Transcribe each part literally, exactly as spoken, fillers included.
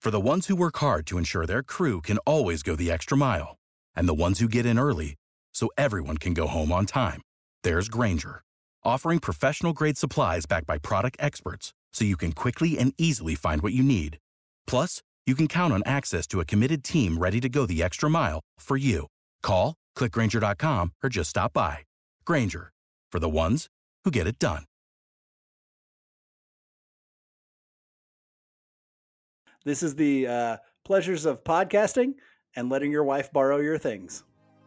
For the ones who work hard to ensure their crew can always go the extra mile, and the ones who get in early so everyone can go home on time, there's Grainger, offering professional-grade supplies backed by product experts so you can quickly and easily find what you need. Plus, you can count on access to a committed team ready to go the extra mile for you. Call, click Grainger dot com, or just stop by. Grainger, for the ones who get it done. This is the uh, pleasures of podcasting and letting your wife borrow your things.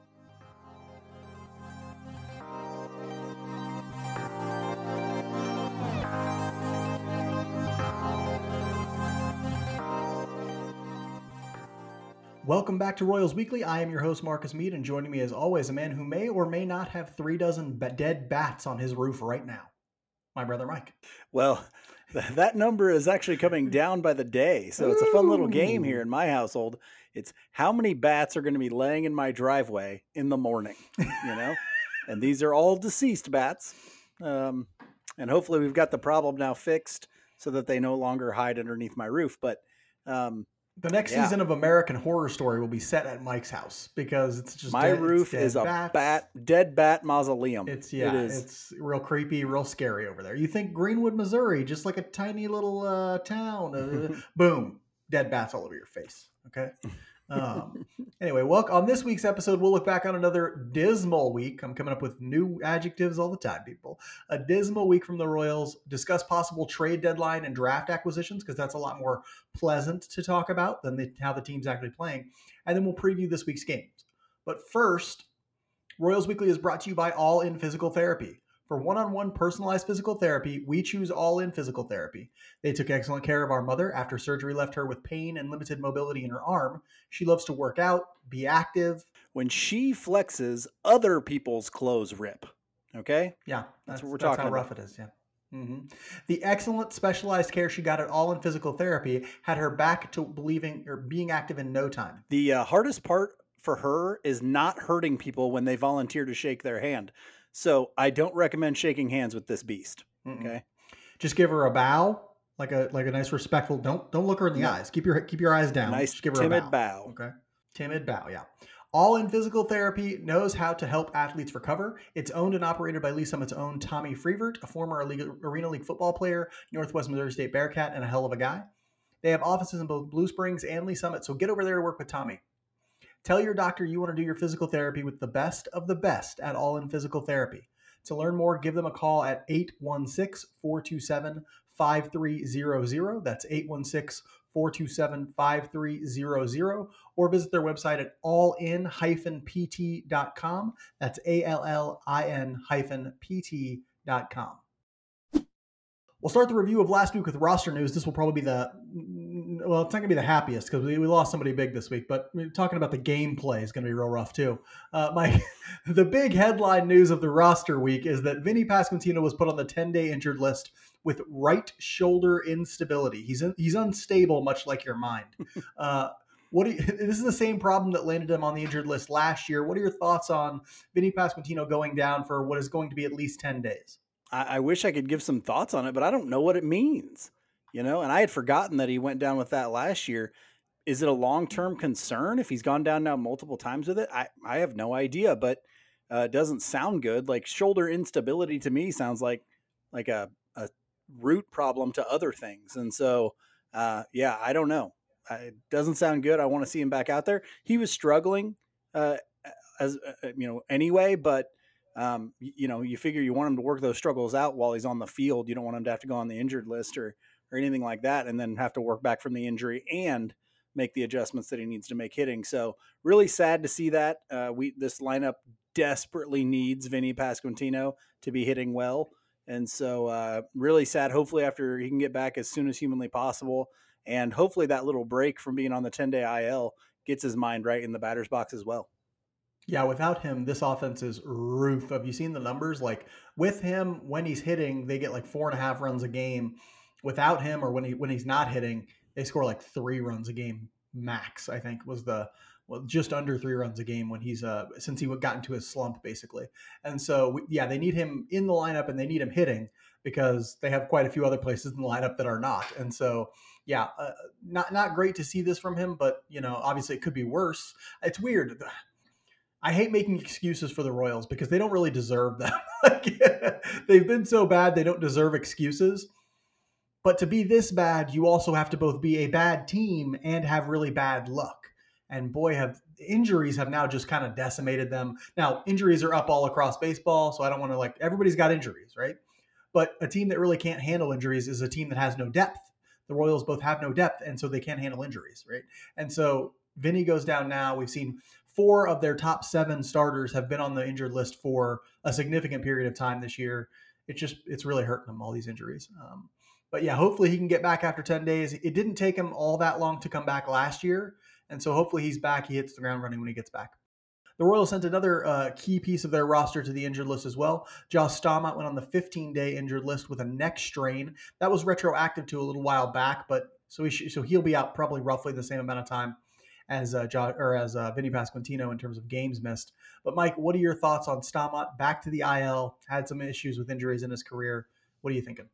Welcome back to Royals Weekly. I am your host, Marcus Mead, and joining me as always, a man who may or may not have three dozen b- dead bats on his roof right now, my brother Mike. Well, th- that number is actually coming down by the day, so it's a fun little game here in my household. It's how many bats are going to be laying in my driveway in the morning, you know? And these are all deceased bats. Um, and hopefully we've got the problem now fixed so that they no longer hide underneath my roof. But um, The next Yeah. season of American Horror Story will be set at Mike's house because it's just my dead, roof it's dead is a bats. bat, dead bat mausoleum. It's yeah, it is. it's real creepy, real scary over there. You think Greenwood, Missouri, just like a tiny little uh, town. Uh, boom, dead bats all over your face. Okay. Um, anyway, well, on this week's episode, we'll look back on another dismal week. I'm coming up with new adjectives all the time, people. A dismal week from the Royals. Discuss possible trade deadline and draft acquisitions because that's a lot more pleasant to talk about than the, how the team's actually playing. And then we'll preview this week's games. But first, Royals Weekly is brought to you by All In Physical Therapy. For one-on-one personalized physical therapy, we choose All In Physical Therapy. They took excellent care of our mother after surgery left her with pain and limited mobility in her arm. She loves to work out, be active. When she flexes, other people's clothes rip. Okay? Yeah, That's what we're that's talking how about. rough it is, yeah. hmm The excellent specialized care she got at All In Physical Therapy had her back to believing or being active in no time. The uh, hardest part for her is not hurting people when they volunteer to shake their hand. So I don't recommend shaking hands with this beast. Mm-mm. Okay. Just give her a bow, like a like a nice respectful. Don't don't look her in the No. eyes. Keep your keep your eyes down. Nice Just give her timid a bow. Okay. Timid bow, yeah. All In Physical Therapy knows how to help athletes recover. It's owned and operated by Lee Summit's own Tommy Freevert, a former Arena League football player, Northwest Missouri State Bearcat, and a hell of a guy. They have offices in both Blue Springs and Lee Summit, so get over there to work with Tommy. Tell your doctor you want to do your physical therapy with the best of the best at All In Physical Therapy. To learn more, give them a call at eight one six, four two seven, five three zero zero. That's eight one six, four two seven, five three zero zero. Or visit their website at all in p t dot com. That's A L L I N P T dot com. We'll start the review of last week with roster news. This will probably be the, well, it's not going to be the happiest because we, we lost somebody big this week, but talking about the gameplay is going to be real rough too. Uh, my The big headline news of the roster week is that Vinny Pasquantino was put on the ten-day injured list with right shoulder instability. He's in, he's unstable, much like your mind. Uh, what do you, this is the same problem that landed him on the injured list last year. What are your thoughts on Vinny Pasquantino going down for what is going to be at least ten days? I, I wish I could give some thoughts on it, but I don't know what it means, you know, and I had forgotten that he went down with that last year. Is it a long-term concern if he's gone down now multiple times with it? I, I have no idea, but uh, it doesn't sound good. Like shoulder instability to me sounds like, like a, a root problem to other things. And so, uh, yeah, I don't know. Uh, it doesn't sound good. I want to see him back out there. He was struggling uh, as, uh, you know, anyway, but Um, you know, you figure you want him to work those struggles out while he's on the field. You don't want him to have to go on the injured list or, or anything like that, and then have to work back from the injury and make the adjustments that he needs to make hitting. So really sad to see that. Uh, we, this lineup desperately needs Vinny Pasquantino to be hitting well. And so uh, really sad. Hopefully after he can get back as soon as humanly possible. And hopefully that little break from being on the ten day I L gets his mind right in the batter's box as well. Yeah, without him, this offense is roof. Have you seen the numbers? Like with him, when he's hitting, they get like four and a half runs a game. Without him, or when he when he's not hitting, they score like three runs a game max. I think was the well, just under three runs a game when he's uh since he got into his slump basically. And so we, yeah, they need him in the lineup and they need him hitting because they have quite a few other places in the lineup that are not. And so yeah, uh, not not great to see this from him, but you know, obviously it could be worse. It's weird. I hate making excuses for the Royals because they don't really deserve them. Like, they've been so bad, they don't deserve excuses. But to be this bad, you also have to both be a bad team and have really bad luck. And boy, have injuries have now just kind of decimated them. Now, injuries are up all across baseball, so I don't want to like everybody's got injuries, right? But a team that really can't handle injuries is a team that has no depth. The Royals both have no depth, and so they can't handle injuries, right? And so Vinny goes down now. We've seen four of their top seven starters have been on the injured list for a significant period of time this year. It's just, it's really hurting them, all these injuries. Um, but yeah, hopefully he can get back after ten days. It didn't take him all that long to come back last year. And so hopefully he's back. He hits the ground running when he gets back. The Royals sent another uh, key piece of their roster to the injured list as well. Josh Staumont went on the fifteen-day injured list with a neck strain. That was retroactive to a little while back, but so he sh- so he'll be out probably roughly the same amount of time as uh, jo- or as uh, Vinny Pasquantino in terms of games missed. But Mike, what are your thoughts on Staumont back to the I L? Had some issues with injuries in his career. What are you thinking?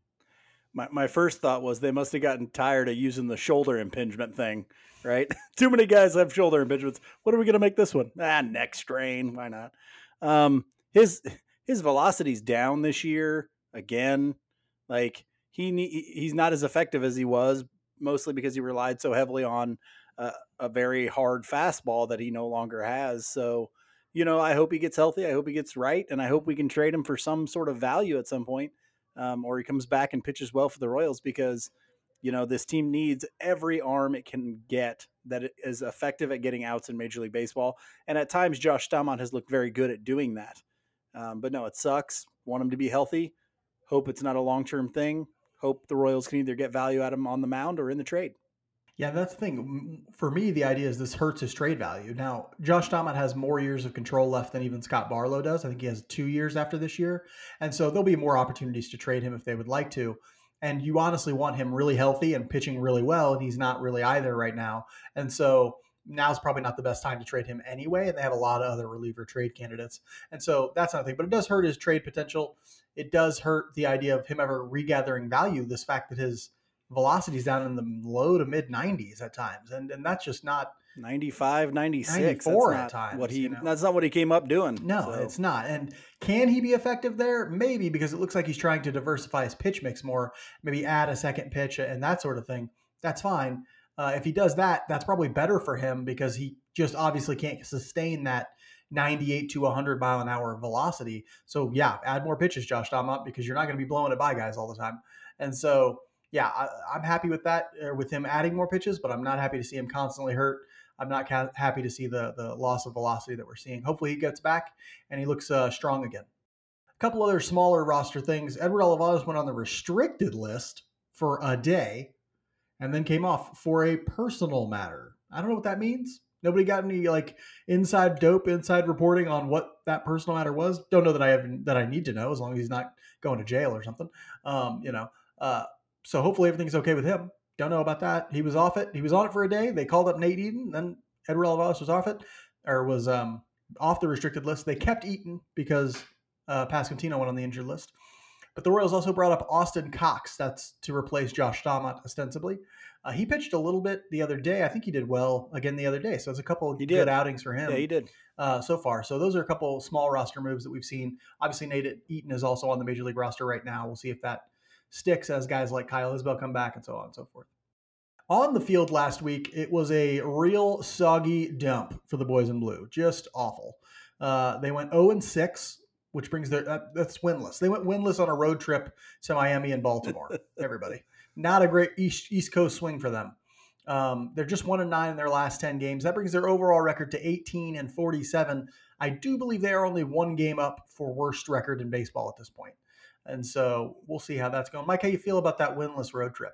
My my first thought was they must have gotten tired of using the shoulder impingement thing, right? Too many guys have shoulder impingements. What are we going to make this one? Ah, neck strain. Why not? Um, his his velocity's down this year again. Like he he's not as effective as he was, mostly because he relied so heavily on a, a very hard fastball that he no longer has. So, you know, I hope he gets healthy. I hope he gets right, and I hope we can trade him for some sort of value at some point. Um, or he comes back and pitches well for the Royals because, you know, this team needs every arm it can get that is effective at getting outs in Major League Baseball. And at times, Josh Staumont has looked very good at doing that. Um, but no, it sucks. Want him to be healthy. Hope it's not a long-term thing. Hope the Royals can either get value out of him on the mound or in the trade. Yeah, that's the thing. For me, the idea is this hurts his trade value. Now, Josh Staumont has more years of control left than even Scott Barlow does. I think he has two years after this year. And so there'll be more opportunities to trade him if they would like to. And you honestly want him really healthy and pitching really well. And he's not really either right now. And so now's probably not the best time to trade him anyway. And they have a lot of other reliever trade candidates. And so that's not a thing. But it does hurt his trade potential. It does hurt the idea of him ever regathering value. This fact that his velocity's down in the low to mid nineties at times. And and that's just not ninety-five, ninety-six. ninety-four that's at times. What he, you know? That's not what he came up doing. No, so. It's not. And can he be effective there? Maybe, because it looks like he's trying to diversify his pitch mix more, maybe add a second pitch and that sort of thing. That's fine. Uh, if he does that, that's probably better for him because he just obviously can't sustain that ninety-eight to one hundred mile an hour velocity. So yeah, add more pitches, Josh Staumont, because you're not going to be blowing it by guys all the time. And so yeah, I, I'm happy with that, uh, with him adding more pitches, but I'm not happy to see him constantly hurt. I'm not ca- happy to see the the loss of velocity that we're seeing. Hopefully he gets back and he looks uh, strong again. A couple other smaller roster things. Edward Olivares went on the restricted list for a day and then came off for a personal matter. I don't know what that means. Nobody got any like inside dope, inside reporting on what that personal matter was. Don't know that I have that I need to know, as long as he's not going to jail or something. Um, you know. Uh, So hopefully everything's okay with him. Don't know about that. He was off it. He was on it for a day. They called up Nate Eaton. Then Edward Olivares was off it, or was um, off the restricted list. They kept Eaton because uh, Pasquantino went on the injured list. But the Royals also brought up Austin Cox. That's to replace Josh Staumont, ostensibly. Uh, he pitched a little bit the other day. I think he did well again the other day. So it's a couple of He good did. outings for him. Yeah, he did. Uh, so far. So those are a couple small roster moves that we've seen. Obviously, Nate Eaton is also on the Major League roster right now. We'll see if that sticks as guys like Kyle Isbell come back and so on and so forth. On the field last week, it was a real soggy dump for the boys in blue. Just awful. Uh, they went oh and six, which brings their, uh, that's winless. They went winless on a road trip to Miami and Baltimore, everybody. Not a great East, East Coast swing for them. Um, they're just one and nine in their last ten games. That brings their overall record to eighteen and forty-seven. I do believe they are only one game up for worst record in baseball at this point. And so we'll see how that's going. Mike, how you feel about that winless road trip?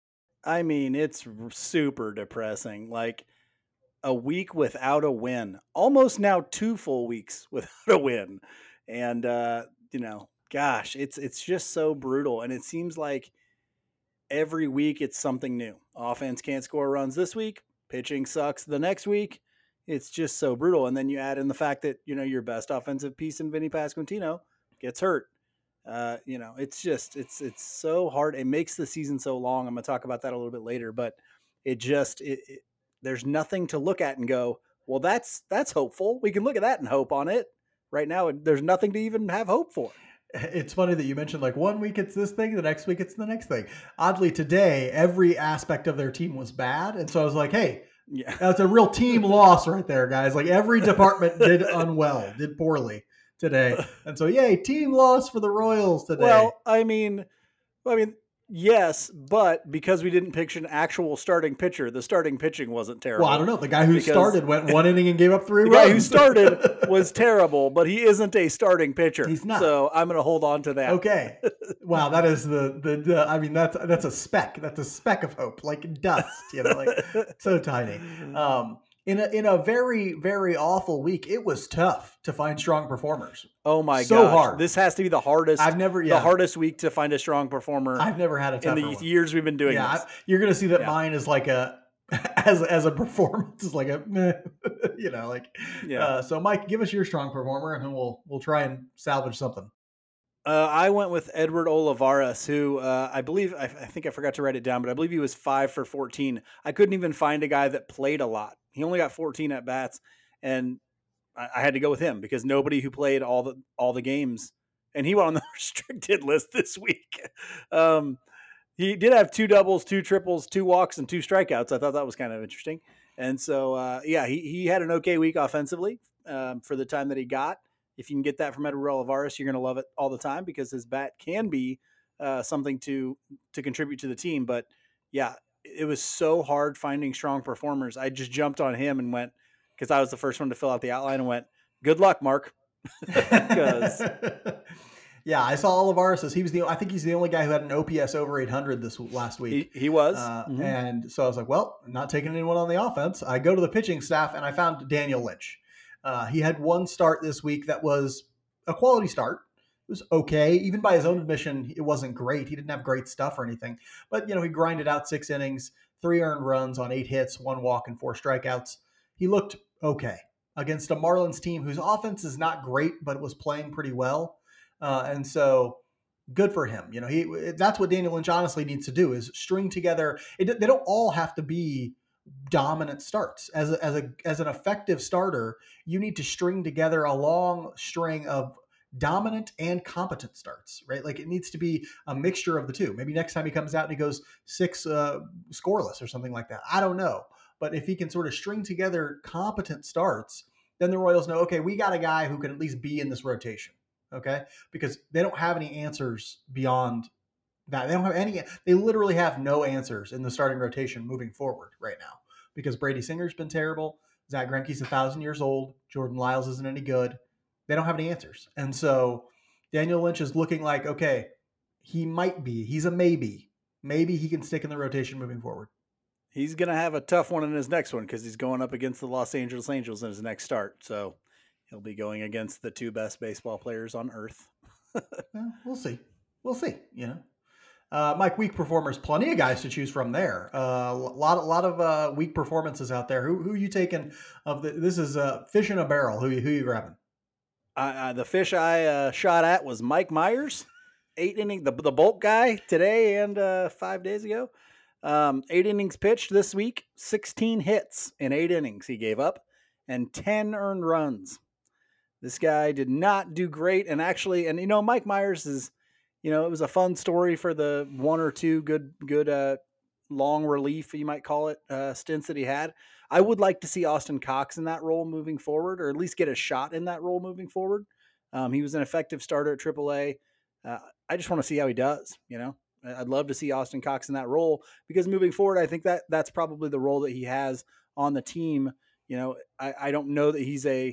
I mean, it's super depressing. Like a week without a win, almost now two full weeks without a win. And, uh, you know, gosh, it's, it's just so brutal. And it seems like every week it's something new. Offense can't score runs this week. Pitching sucks the next week. It's just so brutal. And then you add in the fact that, you know, your best offensive piece in Vinny Pasquantino gets hurt. Uh, you know, it's just it's it's so hard. It makes the season so long. I'm gonna talk about that a little bit later, but it just it, it there's nothing to look at and go, well, that's that's hopeful. We can look at that and hope on it. Right now, there's nothing to even have hope for. It's funny that you mentioned like one week it's this thing, the next week it's the next thing. Oddly, today every aspect of their team was bad, and so I was like, hey. Yeah, that's a real team loss right there, guys. Like every department did unwell, did poorly today. And so, yay, team loss for the Royals today. Well, I mean, I mean, yes, but because we didn't pick an actual starting pitcher, the starting pitching wasn't terrible. Well, I don't know. The guy who started went one inning and gave up three the runs. The guy who started was terrible, but he isn't a starting pitcher. He's not. So I'm going to hold on to that. Okay. Wow, that is the, the the I mean that's that's a speck. That's a speck of hope, like dust, you know, like so tiny. Um In a in a very, very awful week, it was tough to find strong performers. Oh my god, so gosh. hard! This has to be the hardest. I've never, yeah. the hardest week to find a strong performer. I've never had a tougher in the one. years we've been doing yeah, this. I, you're gonna see that yeah. mine is like a as as a performance is like a meh, you know, like yeah. Uh, so, Mike, give us your strong performer, and then we'll we'll try and salvage something. Uh, I went with Edward Olivares, who uh, I believe, I, I think I forgot to write it down, but I believe he was five for fourteen. I couldn't even find a guy that played a lot. He only got fourteen at bats, and I, I had to go with him because nobody who played all the all the games, and he went on the restricted list this week. Um, he did have two doubles, two triples, two walks, and two strikeouts. I thought that was kind of interesting. And so, uh, yeah, he, he had an okay week offensively um, for the time that he got. If you can get that from Edward Olivares, you're going to love it all the time because his bat can be uh, something to to contribute to the team. But, yeah, it was so hard finding strong performers. I just jumped on him and went, because I was the first one to fill out the outline, and went, good luck, Mark. Because yeah, I saw Olivares as he was the, I think he's the only guy who had an O P S over eight hundred this last week. He, he was. Uh, mm-hmm. And so I was like, well, I'm not taking anyone on the offense. I go to the pitching staff and I found Daniel Lynch. Uh, he had one start this week that was a quality start. It was okay. Even by his own admission, it wasn't great. He didn't have great stuff or anything. But, you know, he grinded out six innings, three earned runs on eight hits, one walk, and four strikeouts. He looked okay against a Marlins team whose offense is not great, but was playing pretty well. Uh, and so good for him. You know, he that's what Daniel Lynch honestly needs to do is string together. It, they don't all have to be dominant starts. As a, as a as an effective starter, you need to string together a long string of dominant and competent starts, right? Like it needs to be a mixture of the two. Maybe next time he comes out and he goes six uh, scoreless or something like that. I don't know. But if he can sort of string together competent starts, then the Royals know, okay, we got a guy who can at least be in this rotation. Okay. Because they don't have any answers beyond that. They don't have any, they literally have no answers in the starting rotation moving forward right now because Brady Singer's been terrible. Zach Greinke's a thousand years old. Jordan Lyles isn't any good. They don't have any answers. And so Daniel Lynch is looking like, okay, he might be, he's a maybe, maybe he can stick in the rotation moving forward. He's going to have a tough one in his next one because he's going up against the Los Angeles Angels in his next start. So he'll be going against the two best baseball players on earth. Well, we'll see. We'll see, you know. Uh, Mike, weak performers, plenty of guys to choose from there. A uh, lot, a lot of uh, weak performances out there. Who, who are you taking of the? This is uh, fish in a barrel. Who, who are you grabbing? Uh, the fish I uh, shot at was Mike Myers, eight inning, the the bulk guy today and uh, five days ago. Um, eight innings pitched this week, sixteen hits in eight innings he gave up, and ten earned runs. This guy did not do great, and actually, and you know, Mike Myers is. You know, it was a fun story for the one or two good, good, uh, long relief, you might call it, uh, stints that he had. I would like to see Austin Cox in that role moving forward, or at least get a shot in that role moving forward. Um, he was an effective starter at triple A. Uh, I just want to see how he does. You know, I'd love to see Austin Cox in that role because moving forward, I think that that's probably the role that he has on the team. You know, I, I don't know that he's a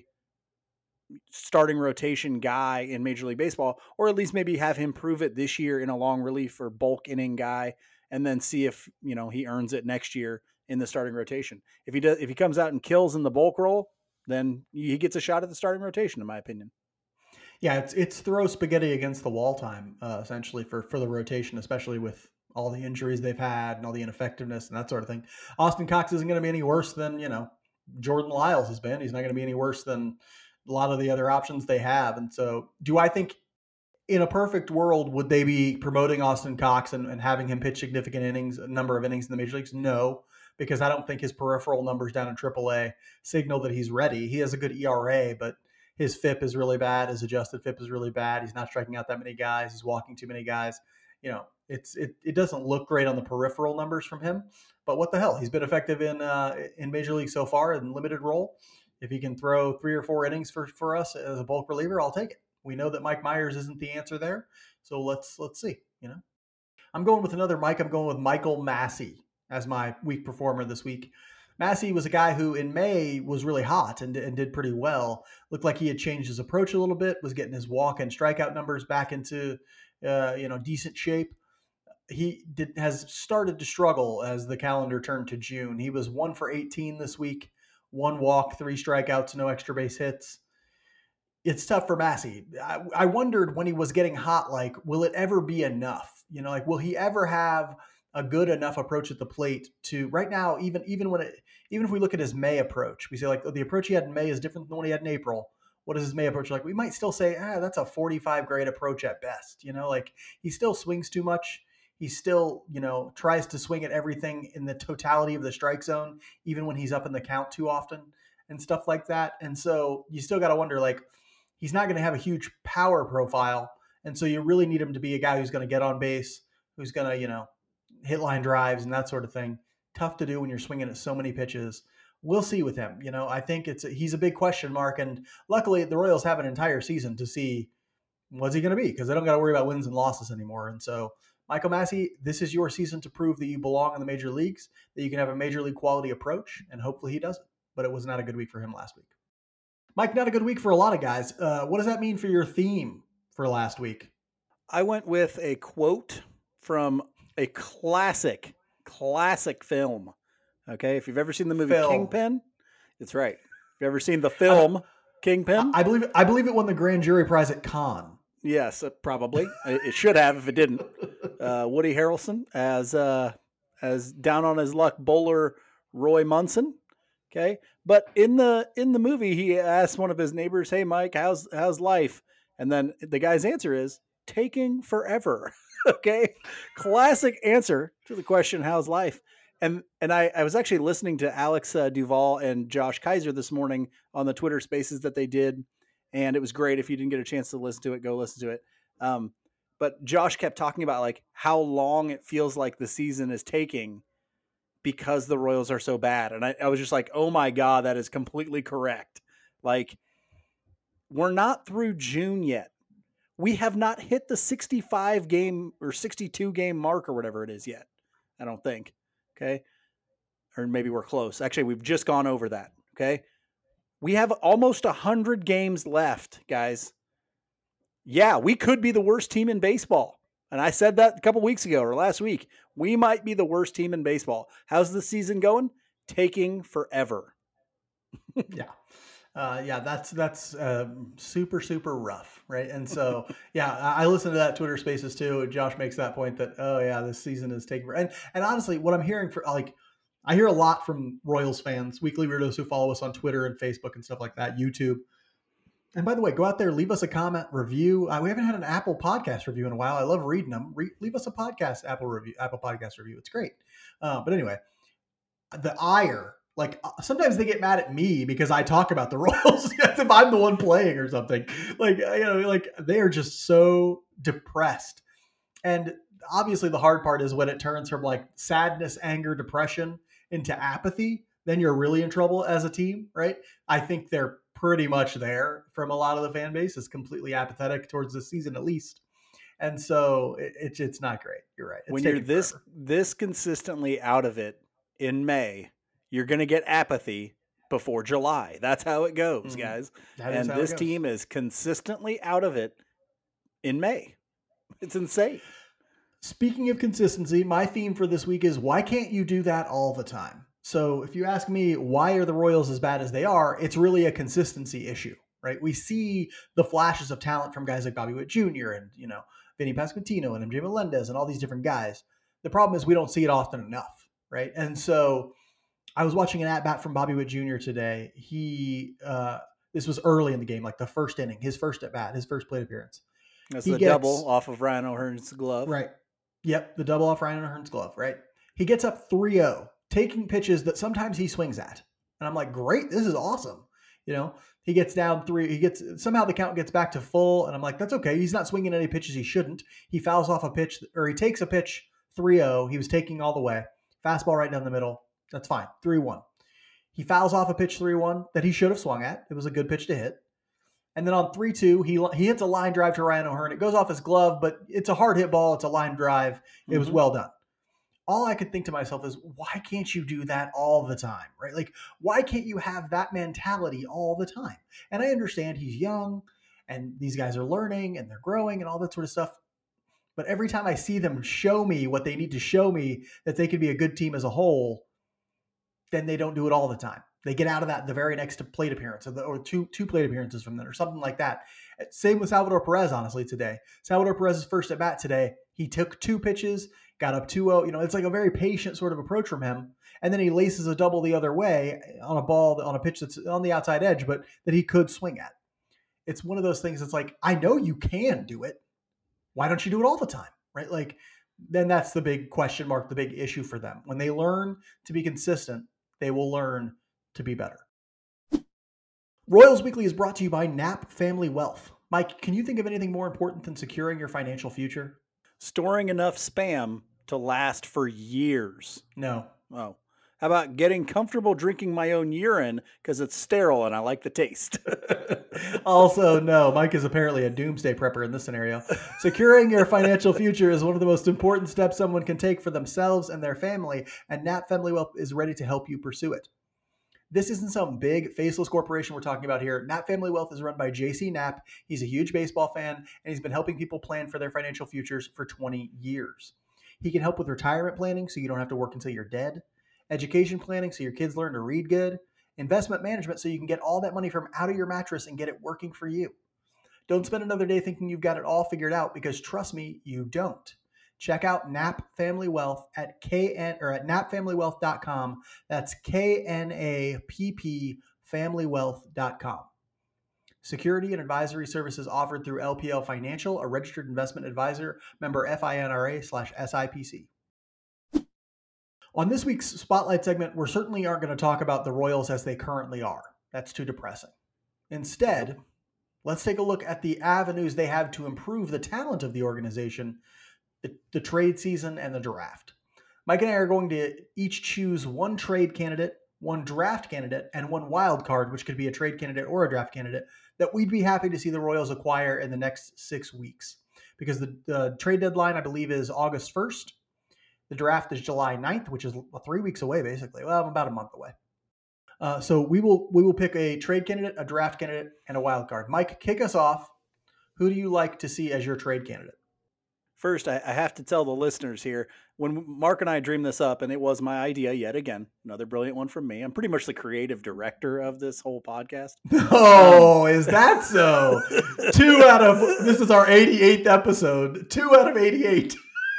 starting rotation guy in Major League Baseball, or at least maybe have him prove it this year in a long relief or bulk inning guy, and then see if, you know, he earns it next year in the starting rotation. If he does, if he comes out and kills in the bulk role, then he gets a shot at the starting rotation, in my opinion. Yeah, it's it's throw spaghetti against the wall time, uh, essentially for for the rotation, especially with all the injuries they've had and all the ineffectiveness and that sort of thing. Austin Cox isn't going to be any worse than, you know, Jordan Lyles has been. He's not going to be any worse than a lot of the other options they have. And so do I think in a perfect world, would they be promoting Austin Cox and, and having him pitch significant innings, a number of innings in the major leagues? No, because I don't think his peripheral numbers down in triple A signal that he's ready. He has a good E R A, but his F I P is really bad. His adjusted F I P is really bad. He's not striking out that many guys. He's walking too many guys. You know, it's it, it doesn't look great on the peripheral numbers from him. But what the hell? He's been effective in uh, in Major League so far in limited role. If he can throw three or four innings for, for us as a bulk reliever, I'll take it. We know that Mike Myers isn't the answer there. So let's let's see, you know. I'm going with another Mike. I'm going with Michael Massey as my week performer this week. Massey was a guy who in May was really hot and, and did pretty well. Looked like he had changed his approach a little bit, was getting his walk and strikeout numbers back into uh, you know decent shape. He did has started to struggle as the calendar turned to June. He was one for eighteen this week, one walk, three strikeouts, no extra base hits. It's tough for Massey. I, I wondered when he was getting hot, like, will it ever be enough? You know, like, will he ever have a good enough approach at the plate to right now, even, even when it, even if we look at his May approach, we say like, oh, the approach he had in May is different than the one he had in April. What is his May approach like? We might still say, ah, that's a forty-five grade approach at best. You know, like he still swings too much. He still, you know, tries to swing at everything in the totality of the strike zone, even when he's up in the count too often and stuff like that. And so you still got to wonder, like, he's not going to have a huge power profile. And so you really need him to be a guy who's going to get on base, who's going to, you know, hit line drives and that sort of thing. Tough to do when you're swinging at so many pitches. We'll see with him. You know, I think it's a, he's a big question mark. And luckily the Royals have an entire season to see what's he going to be, because they don't got to worry about wins and losses anymore. And so, Michael Massey, this is your season to prove that you belong in the major leagues, that you can have a major league quality approach, and hopefully he does it. But it was not a good week for him last week. Mike, not a good week for a lot of guys. Uh, what does that mean for your theme for last week? I went with a quote from a classic, classic film. Okay, if you've ever seen the movie film. Kingpin, it's right. If you've ever seen the film I, Kingpin, I believe I believe it won the grand jury prize at Cannes. Yes, uh, probably it should have if it didn't. Uh, Woody Harrelson as uh, as down on his luck bowler Roy Munson. Okay. But in the, in the movie, he asked one of his neighbors, "Hey, Mike, how's, how's life?" And then the guy's answer is taking forever. Okay. Classic answer to the question, how's life? And, and I, I was actually listening to Alex uh, Duvall and Josh Kaiser this morning on the Twitter spaces that they did. And it was great. If you didn't get a chance to listen to it, go listen to it. Um, but Josh kept talking about like how long it feels like the season is taking because the Royals are so bad. And I, I was just like, oh my God, that is completely correct. Like, we're not through June yet. We have not hit the sixty-five game or sixty-two game mark or whatever it is yet. I don't think. Okay. Or maybe we're close. Actually, we've just gone over that. Okay. We have almost a hundred games left, guys. Yeah, we could be the worst team in baseball. And I said that a couple weeks ago or last week. We might be the worst team in baseball. How's the season going? Taking forever. yeah. Uh, yeah, that's that's uh, super, super rough, right? And so, yeah, I, I listen to that Twitter Spaces too. Josh makes that point that, oh, yeah, this season is taking forever. And, and honestly, what I'm hearing for, like, I hear a lot from Royals fans, Weekly Weirdos who follow us on Twitter and Facebook and stuff like that, YouTube. And by the way, go out there, leave us a comment, review. Uh, we haven't had an Apple Podcast review in a while. I love reading them. Re- leave us a podcast Apple review, Apple Podcast review. It's great. Uh, but anyway, the ire, like sometimes they get mad at me because I talk about the Royals as if I'm the one playing or something. Like, you know, like they are just so depressed. And obviously the hard part is when it turns from like sadness, anger, depression into apathy, then you're really in trouble as a team, right? I think they're pretty much there from a lot of the fan base is completely apathetic towards the season, at least. And so it, it, it's not great. You're right. It's when you're this, forever. this consistently out of it in May, you're going to get apathy before July. That's how it goes, mm-hmm. guys. That and this team is consistently out of it in May. It's insane. Speaking of consistency, my theme for this week is why can't you do that all the time? So if you ask me, why are the Royals as bad as they are? It's really a consistency issue, right? We see the flashes of talent from guys like Bobby Witt Junior and, you know, Vinny Pasquantino and M J Melendez and all these different guys. The problem is we don't see it often enough, right? And so I was watching an at-bat from Bobby Witt Junior today. He, uh, this was early in the game, like the first inning, his first at-bat, his first plate appearance. That's He the gets, double off of Ryan O'Hearn's glove. Right. Yep, the double off Ryan O'Hearn's glove, right? He gets up three oh, taking pitches that sometimes he swings at. And I'm like, great, this is awesome. You know, he gets down three, he gets, somehow the count gets back to full. And I'm like, that's okay. He's not swinging any pitches he shouldn't. He fouls off a pitch, or he takes a pitch three oh. He was taking all the way. Fastball right down the middle. That's fine. three one. He fouls off a pitch three one that he should have swung at. It was a good pitch to hit. And then on three two, he he hits a line drive to Ryan O'Hearn. It goes off his glove, but it's a hard hit ball. It's a line drive. It mm-hmm. was well done. All I could think to myself is, why can't you do that all the time, right? Like, why can't you have that mentality all the time? And I understand he's young and these guys are learning and they're growing and all that sort of stuff. But every time I see them show me what they need to show me that they can be a good team as a whole, then they don't do it all the time. They get out of that the very next plate appearance or, the, or two two plate appearances from them or something like that. Same with Salvador Perez, honestly, today. Salvador Perez's first at bat today, he took two pitches, got up two oh. You know, it's like a very patient sort of approach from him. And then he laces a double the other way on a ball, on a pitch that's on the outside edge, but that he could swing at. It's one of those things that's like, I know you can do it. Why don't you do it all the time, right? Like, then that's the big question mark, the big issue for them. When they learn to be consistent, they will learn to be better. Royals Weekly is brought to you by Knapp Family Wealth. Mike, can you think of anything more important than securing your financial future? Storing enough spam to last for years. No. Oh. How about getting comfortable drinking my own urine because it's sterile and I like the taste? Also, no. Mike is apparently a doomsday prepper in this scenario. Securing your financial future is one of the most important steps someone can take for themselves and their family, and Knapp Family Wealth is ready to help you pursue it. This isn't some big faceless corporation we're talking about here. Knapp Family Wealth is run by J C Knapp. He's a huge baseball fan, and he's been helping people plan for their financial futures for twenty years. He can help with retirement planning so you don't have to work until you're dead, education planning so your kids learn to read good, investment management so you can get all that money from out of your mattress and get it working for you. Don't spend another day thinking you've got it all figured out, because trust me, you don't. Check out Knapp Family Wealth at K N or at knapp family wealth dot com. That's K N A P P family wealth dot com. Security and advisory services offered through L P L Financial, a registered investment advisor, member FINRA slash S I P C. On this week's Spotlight segment, we certainly aren't going to talk about the Royals as they currently are. That's too depressing. Instead, let's take a look at the avenues they have to improve the talent of the organization, the, the trade season, and the draft. Mike and I are going to each choose one trade candidate, one draft candidate, and one wild card, which could be a trade candidate or a draft candidate, that we'd be happy to see the Royals acquire in the next six weeks. Because the, the trade deadline, I believe, is August first. The draft is July ninth, which is three weeks away, basically. Well, about a month away. Uh, so we will we will pick a trade candidate, a draft candidate, and a wild card. Mike, kick us off. Who do you like to see as your trade candidate? First, I, I have to tell the listeners here, when Mark and I dreamed this up, and it was my idea yet again, another brilliant one from me. I'm pretty much the creative director of this whole podcast. Oh, um, is that so? Two out of, this is our eighty-eighth episode. Two out of eighty-eight.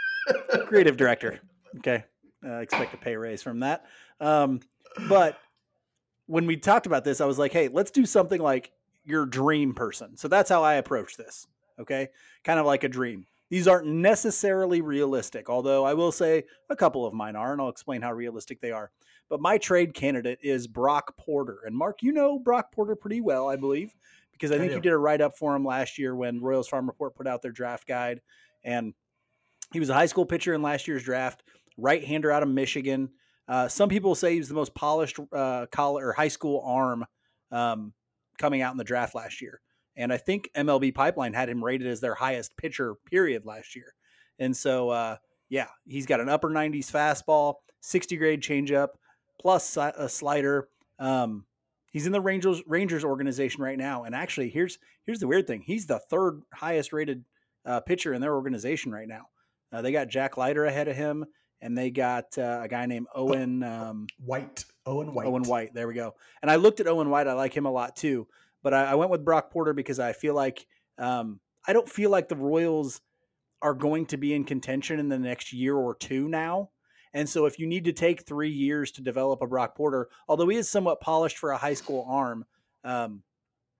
Creative director. Okay. Uh, expect a pay raise from that. Um, but when we talked about this, I was like, hey, let's do something like your dream person. So that's how I approach this. Okay. Kind of like a dream. These aren't necessarily realistic, although I will say a couple of mine are, and I'll explain how realistic they are. But my trade candidate is Brock Porter. And Mark, you know Brock Porter pretty well, I believe, because I think I you did a write-up for him last year when Royals Farm Report put out their draft guide. And he was a high school pitcher in last year's draft, right-hander out of Michigan. Uh, some people say he was the most polished uh, college or high school arm um, coming out in the draft last year. And I think M L B Pipeline had him rated as their highest pitcher, period, last year. And so, uh, yeah, he's got an upper nineties fastball, sixty grade changeup, plus a slider. Um, he's in the Rangers Rangers organization right now. And actually, here's here's the weird thing. He's the third highest rated uh, pitcher in their organization right now. Uh, they got Jack Leiter ahead of him, and they got uh, a guy named Owen um, White. Owen White. Owen White. There we go. And I looked at Owen White. I like him a lot too. But I, I went with Brock Porter because I feel like um, I don't feel like the Royals are going to be in contention in the next year or two now. And so if you need to take three years to develop a Brock Porter, although he is somewhat polished for a high school arm, um,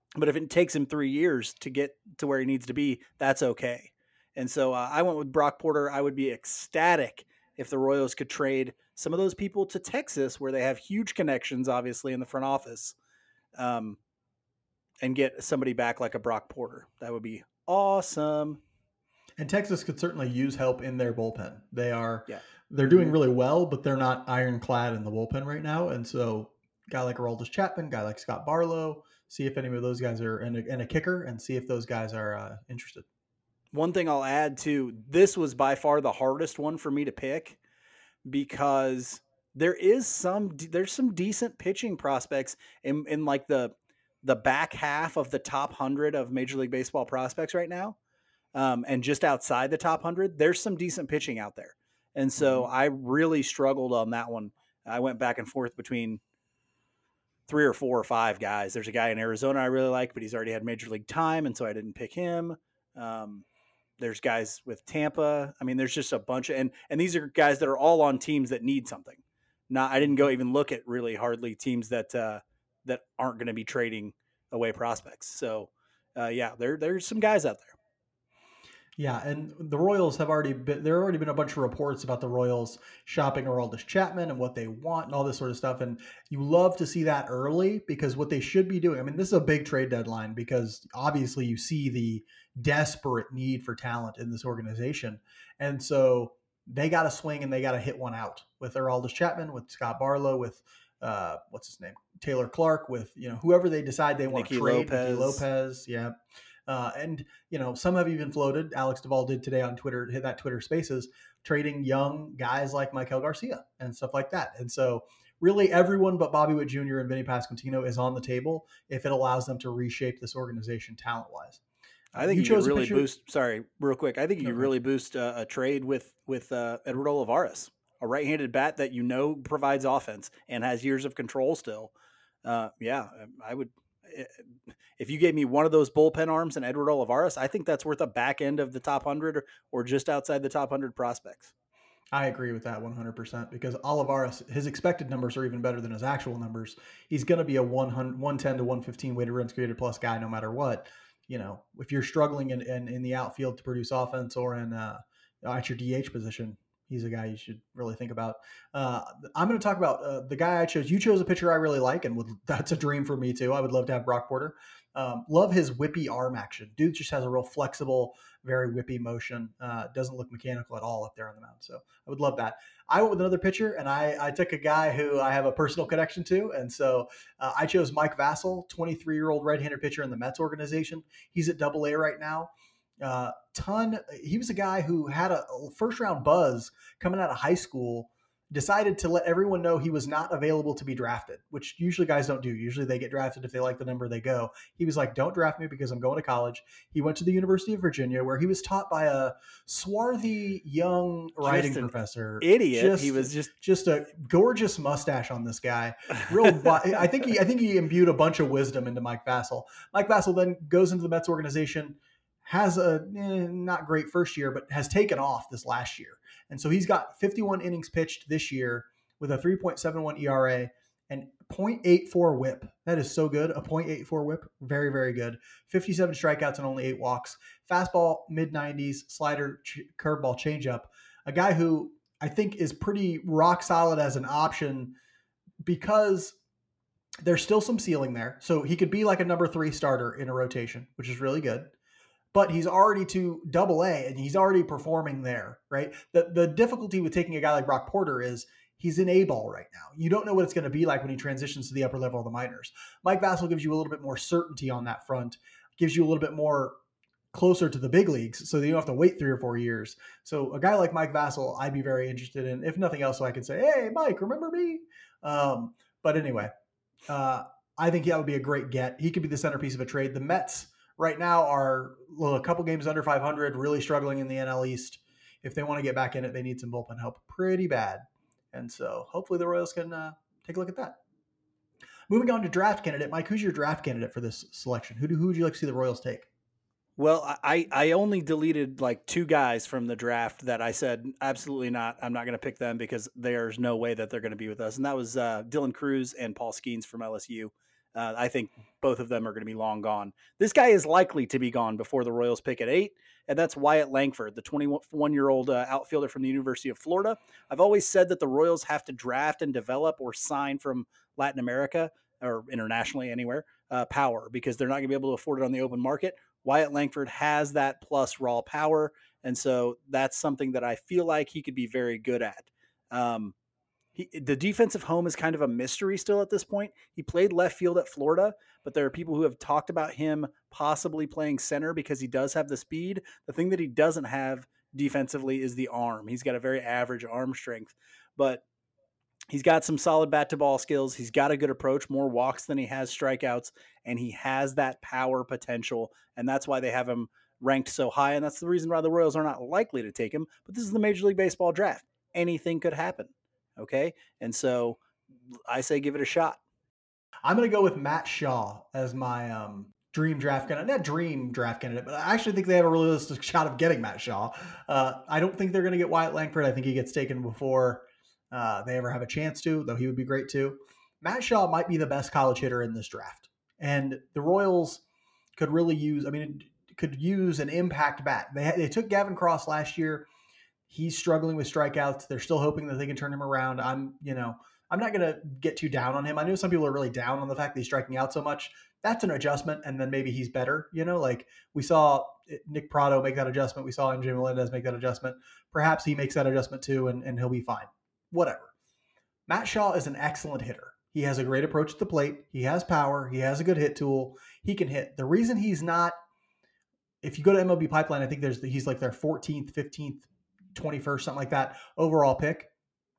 But if it takes him three years to get to where he needs to be, that's okay. And so uh, I went with Brock Porter. I would be ecstatic if the Royals could trade some of those people to Texas, where they have huge connections, obviously, in the front office, um, and get somebody back like a Brock Porter. That would be awesome. And Texas could certainly use help in their bullpen. They are, yeah. they're doing really well, but they're not ironclad in the bullpen right now. And so, guy like Aroldis Chapman, guy like Scott Barlow, see if any of those guys are, and a, and a kicker, and see if those guys are uh, interested. One thing I'll add too, this was by far the hardest one for me to pick, because there is some, there's some decent pitching prospects in, in like the, the back half of the top hundred of Major League Baseball prospects right now. Um, and just outside the top hundred, there's some decent pitching out there. And so mm-hmm. I really struggled on that one. I went back and forth between three or four or five guys. There's a guy in Arizona I really like, but he's already had Major League time, and so I didn't pick him. Um, there's guys with Tampa. I mean, there's just a bunch of, and, and these are guys that are all on teams that need something. Not, I didn't go even look at really hardly teams that, uh, that aren't going to be trading away prospects. So uh, yeah, there, there's some guys out there. Yeah, and the Royals have already been, there have already been a bunch of reports about the Royals shopping Aroldis Chapman and what they want and all this sort of stuff. And you love to see that early, because what they should be doing, I mean, this is a big trade deadline, because obviously you see the desperate need for talent in this organization. And so they got to swing and they got to hit one out with Aroldis Chapman, with Scott Barlow, with uh, what's his name? Taylor Clark, with, you know, whoever they decide they want Nicky to trade. Lopez. Nicky Lopez. Yeah. Uh, and, you know, some have even floated. Alex Duvall did today on Twitter, hit that Twitter Spaces, trading young guys like Michael Garcia and stuff like that. And so really everyone but Bobby Witt Junior and Vinny Pasquantino is on the table if it allows them to reshape this organization talent-wise. I think you, you could really boost, sorry, real quick. I think you could really boost uh, a trade with, with uh, Edward Olivares, a right-handed bat that you know provides offense and has years of control still. Uh, yeah, I would... If you gave me one of those bullpen arms and Edward Olivares, I think that's worth a back end of the top one hundred or, or just outside the top one hundred prospects. I agree with that one hundred percent, because Olivares, his expected numbers are even better than his actual numbers. He's going to be a one ten to one fifteen weighted runs created plus guy no matter what. You know, if you're struggling in, in, in the outfield to produce offense, or in uh, at your D H position, he's a guy you should really think about. Uh, I'm going to talk about uh, the guy I chose. You chose a pitcher I really like, and would, that's a dream for me too. I would love to have Brock Porter. Um, love his whippy arm action. Dude just has a real flexible, very whippy motion. Uh, doesn't look mechanical at all up there on the mound. So I would love that. I went with another pitcher, and I, I took a guy who I have a personal connection to. And so uh, I chose Mike Vasil, twenty-three-year-old right-hander pitcher in the Mets organization. He's at Double A right now. Uh, ton. He was a guy who had a first round buzz coming out of high school, decided to let everyone know he was not available to be drafted, which usually guys don't do. Usually they get drafted if they like the number, they go. He was like, don't draft me because I'm going to college. He went to the University of Virginia, where he was taught by a swarthy young writing professor. Idiot. Just, he was just just a gorgeous mustache on this guy. Real. I think he I think he imbued a bunch of wisdom into Mike Vasil. Mike Vasil then goes into the Mets organization, has a eh, not great first year, but has taken off this last year. And so he's got fifty-one innings pitched this year with a three point seven one E R A and point eight four whip. That is so good. A point eight four whip. Very, very good. fifty-seven strikeouts and only eight walks. Fastball, mid nineties, slider, ch- curveball, changeup. A guy who I think is pretty rock solid as an option, because there's still some ceiling there. So he could be like a number three starter in a rotation, which is really good. But he's already to Double A, and he's already performing there, right? The the difficulty with taking a guy like Brock Porter is he's in A-ball right now. You don't know what it's going to be like when he transitions to the upper level of the minors. Mike Vasil gives you a little bit more certainty on that front, gives you a little bit more closer to the big leagues, so that you don't have to wait three or four years. So a guy like Mike Vasil, I'd be very interested in, if nothing else, so I can say, hey, Mike, remember me? Um, but anyway, uh, I think that would be a great get. He could be the centerpiece of a trade. The Mets right now are well, a couple games under five hundred, really struggling in the N L East. If they want to get back in it, they need some bullpen help pretty bad. And so hopefully the Royals can uh, take a look at that. Moving on to draft candidate. Mike, who's your draft candidate for this selection? Who, do, who would you like to see the Royals take? Well, I, I only deleted like two guys from the draft that I said, absolutely not. I'm not going to pick them because there's no way that they're going to be with us. And that was uh, Dylan Cruz and Paul Skeens from L S U. Uh, I think both of them are going to be long gone. This guy is likely to be gone before the Royals pick at eight, and that's Wyatt Langford, the twenty-one-year-old uh, outfielder from the University of Florida. I've always said that the Royals have to draft and develop or sign from Latin America or internationally anywhere, uh, power, because they're not going to be able to afford it on the open market. Wyatt Langford has that plus raw power, and so that's something that I feel like he could be very good at. Um, He, the defensive home is kind of a mystery still at this point. He played left field at Florida, but there are people who have talked about him possibly playing center because he does have the speed. The thing that he doesn't have defensively is the arm. He's got a very average arm strength, but he's got some solid bat to ball skills. He's got a good approach, more walks than he has strikeouts, and he has that power potential. And that's why they have him ranked so high. And that's the reason why the Royals are not likely to take him. But this is the Major League Baseball draft. Anything could happen. Okay. And so I say give it a shot. I'm going to go with Matt Shaw as my um, dream draft candidate. Not dream draft candidate, but I actually think they have a realistic shot of getting Matt Shaw. Uh, I don't think they're going to get Wyatt Langford. I think he gets taken before uh, they ever have a chance to, though he would be great too. Matt Shaw might be the best college hitter in this draft. And the Royals could really use, I mean, could use an impact bat. They, they took Gavin Cross last year. He's struggling with strikeouts. They're still hoping that they can turn him around. I'm, you know, I'm not going to get too down on him. I know some people are really down on the fact that he's striking out so much. That's an adjustment, and then maybe he's better. You know, like we saw Nick Prado make that adjustment. We saw M J Melendez make that adjustment. Perhaps he makes that adjustment too, and, and he'll be fine. Whatever. Matt Shaw is an excellent hitter. He has a great approach at the plate. He has power. He has a good hit tool. He can hit. The reason he's not, if you go to M L B Pipeline, I think there's he's like their fourteenth, fifteenth, twenty-first, something like that, overall pick,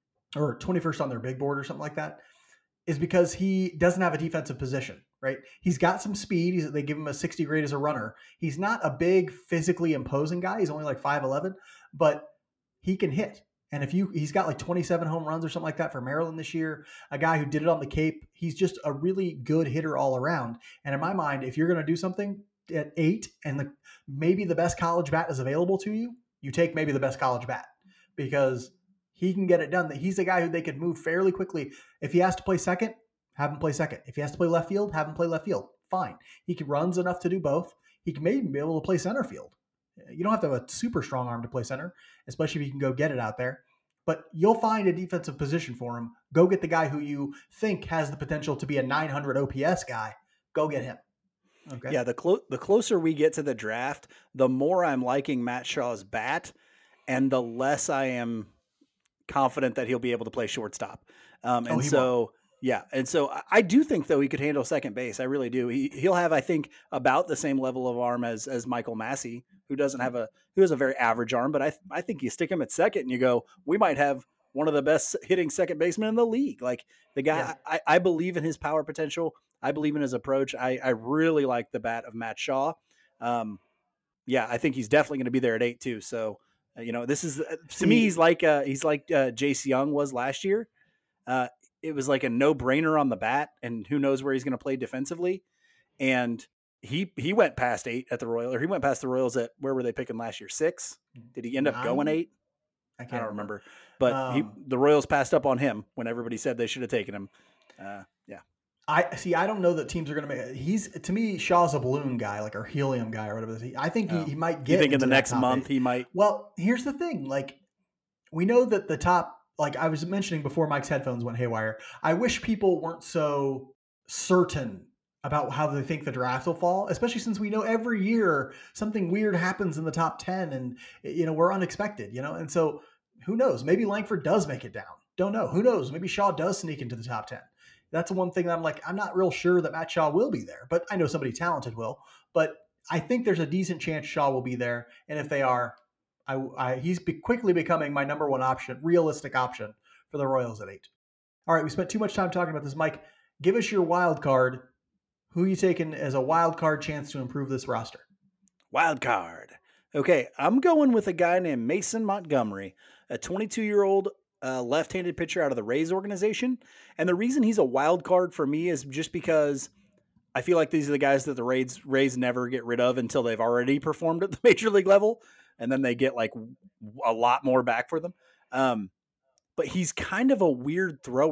or twenty-first on their big board or something like that, is because he doesn't have a defensive position, right? He's got some speed. He's, they give him a sixty grade as a runner. He's not a big, physically imposing guy. He's only like five eleven, but he can hit. And if you, he's got like twenty-seven home runs or something like that for Maryland this year, a guy who did it on the Cape. He's just a really good hitter all around. And in my mind, if you're going to do something at eight and the, maybe the best college bat is available to you, you take maybe the best college bat because he can get it done. That he's the guy who they could move fairly quickly. If he has to play second, have him play second. If he has to play left field, have him play left field. Fine. He can runs enough to do both. He can maybe be able to play center field. You don't have to have a super strong arm to play center, especially if you can go get it out there. But you'll find a defensive position for him. Go get the guy who you think has the potential to be a nine hundred O P S guy. Go get him. Okay. Yeah, the clo- the closer we get to the draft, the more I'm liking Matt Shaw's bat, and the less I am confident that he'll be able to play shortstop. Um, and oh, so, won't. yeah, and so I do think though he could handle second base. I really do. He he'll have, I think, about the same level of arm as as Michael Massey, who doesn't have a who has a very average arm. But I I think you stick him at second, and you go, we might have one of the best hitting second basemen in the league. Like the guy, yeah. I, I believe in his power potential. I believe in his approach. I, I really like the bat of Matt Shaw. Um, yeah, I think he's definitely going to be there at eight too. So, uh, you know, this is uh, to me, he's like uh, he's like uh, Jace Young was last year. Uh, it was like a no brainer on the bat, and who knows where he's going to play defensively. And he he went past eight at the Royals, or he went past the Royals at where were they picking last year? Six? Did he end up Nine? going eight? I, can't I don't remember. remember. But um, he, the Royals passed up on him when everybody said they should have taken him. Uh, yeah. I see. I don't know that teams are going to make. He's to me, Shaw's a balloon guy, like or helium guy or whatever. It is. I think oh. he, he might get. You think in the next month eight. he might? Well, here's the thing. Like we know that the top. Like I was mentioning before, Mike's headphones went haywire. I wish people weren't so certain about how they think the draft will fall, especially since we know every year something weird happens in the top ten, and you know we're unexpected. You know, and so who knows? Maybe Langford does make it down. Don't know. Who knows? Maybe Shaw does sneak into the top ten. That's the one thing that I'm like, I'm not real sure that Matt Shaw will be there, but I know somebody talented will. But I think there's a decent chance Shaw will be there. And if they are, I, I, he's be quickly becoming my number one option, realistic option for the Royals at eight. All right, we spent too much time talking about this. Mike, give us your wild card. Who are you taking as a wild card chance to improve this roster? Wild card. Okay, I'm going with a guy named Mason Montgomery, a twenty-two-year-old Uh, left-handed pitcher out of the Rays organization. And the reason he's a wild card for me is just because I feel like these are the guys that the Rays, Rays never get rid of until they've already performed at the major league level. And then they get like a lot more back for them. Um, but he's kind of a weird thrower.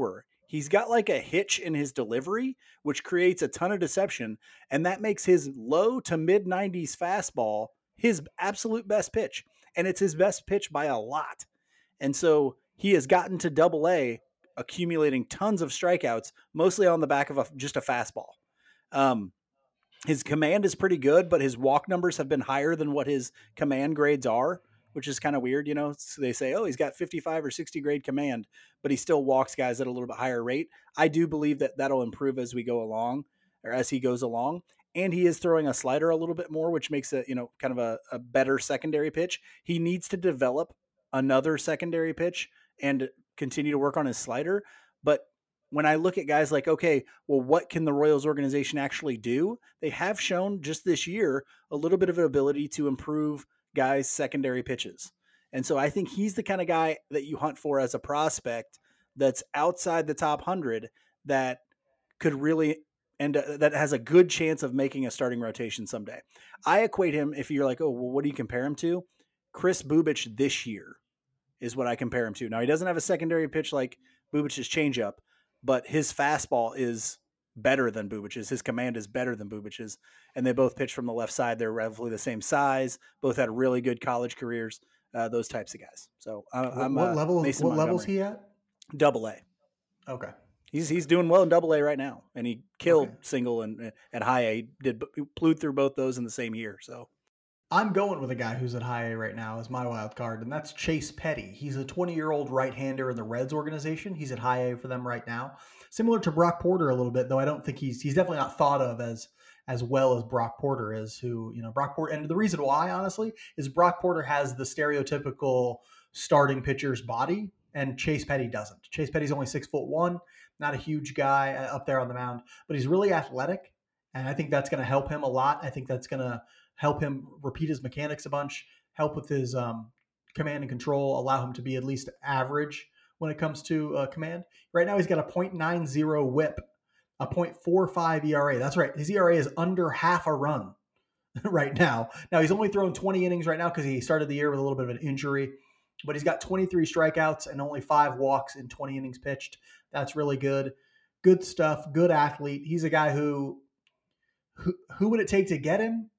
he's got like a hitch in his delivery, which creates a ton of deception. And that makes his low to mid nineties fastball his absolute best pitch. And it's his best pitch by a lot. And so he has gotten to double A, accumulating tons of strikeouts, mostly on the back of a, just a fastball. Um, his command is pretty good, but his walk numbers have been higher than what his command grades are, which is kind of weird. You know, so they say, oh, he's got fifty-five or sixty grade command, but he still walks guys at a little bit higher rate. I do believe that that'll improve as we go along, or as he goes along. And he is throwing a slider a little bit more, which makes it, you know, kind of a, a better secondary pitch. He needs to develop another secondary pitch and continue to work on his slider. But when I look at guys like, okay, well, what can the Royals organization actually do? They have shown just this year a little bit of an ability to improve guys' secondary pitches. And so I think he's the kind of guy that you hunt for as a prospect that's outside the top one hundred that could really and uh, that has a good chance of making a starting rotation someday. I equate him, if you're like, oh, well, what do you compare him to? Chris Bubic this year is what I compare him to. Now, he doesn't have a secondary pitch like Bubic's changeup, but his fastball is better than Bubic's. His command is better than Bubic's, and they both pitch from the left side. They're roughly the same size. Both had really good college careers. Uh, those types of guys. So uh, what, I'm what uh, level? Mason What level's Montgomery. he at? Double A. Okay. He's he's doing well in Double A right now, and he killed Okay. single and at High A. He did he blew through both those in the same year. So I'm going with a guy who's at High A right now as my wild card, and that's Chase Petty. He's a twenty-year-old right-hander in the Reds organization. He's at High A for them right now. Similar to Brock Porter a little bit, though I don't think he's he's definitely not thought of as as well as Brock Porter is, who, you know, Brock Porter, and the reason why, honestly, is Brock Porter has the stereotypical starting pitcher's body, and Chase Petty doesn't. Chase Petty's only six foot one, not a huge guy up there on the mound, but he's really athletic, and I think that's going to help him a lot. I think that's going to help him repeat his mechanics a bunch, help with his um, command and control, allow him to be at least average when it comes to uh, command. Right now, he's got a point nine zero whip, a point four five E R A. That's right. His E R A is under half a run right now. Now, he's only thrown twenty innings right now because he started the year with a little bit of an injury, but he's got twenty-three strikeouts and only five walks in twenty innings pitched. That's really good. Good stuff. Good athlete. He's a guy who, who, who would it take to get him?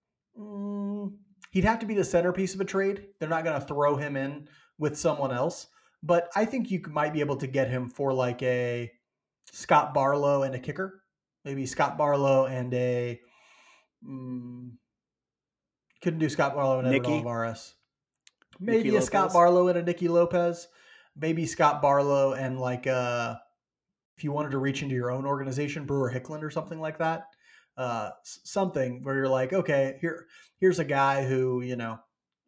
Mm, he'd have to be the centerpiece of a trade. They're not going to throw him in with someone else, but I think you might be able to get him for like a Scott Barlow and a kicker. Maybe Scott Barlow and a mm, couldn't do Scott Barlow and Edward Nicky. Olivares. Maybe Nicky a Scott Lopez. Barlow and a Nicky Lopez. Maybe Scott Barlow and like a, if you wanted to reach into your own organization, Brewer Hickland or something like that. Uh, something where you're like, okay, here, here's a guy who, you know,